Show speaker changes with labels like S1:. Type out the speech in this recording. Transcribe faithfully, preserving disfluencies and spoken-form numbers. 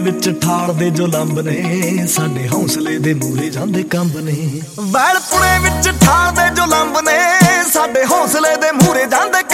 S1: ਵਿੱਚ ਠਾਲ ਦੇ ਜੋ ਲੰਬ ਨੇ, ਸਾਡੇ ਹੌਸਲੇ ਦੇ ਮੂਰੇ ਜਾਂਦੇ ਕੰਬ ਨੇ। ਵੈਲਪੁਣੇ ਵਿੱਚ ਠਾਲ ਦੇ ਜੋ ਲੰਬ ਨੇ, ਸਾਡੇ ਹੌਸਲੇ ਦੇ ਮੂਰੇ ਜਾਂਦੇ